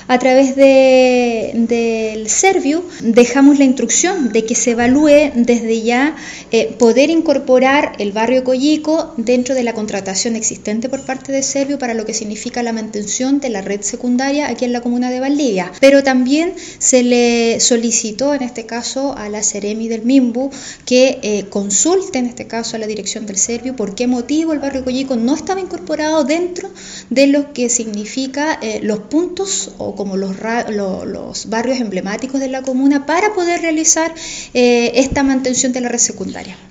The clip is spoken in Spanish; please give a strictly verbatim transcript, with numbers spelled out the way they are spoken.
a través de, del Serviu dejamos la instrucción de que se evalúe desde ya eh, poder incorporar el barrio Coyico dentro de la contratación existente por parte de Serviu para lo que significa la mantención de la red secundaria aquí en la comuna de Valdivia. Pero también se le solicitó en este caso a la Seremi del Minbu que eh, consulte en este caso a la dirección del Serviu por qué motivo el barrio Coyico no estaba incorporado dentro de lo que significa eh, los puntos o como los, lo, los barrios emblemáticos de la comuna para poder realizar eh, esta mantención de la red secundaria.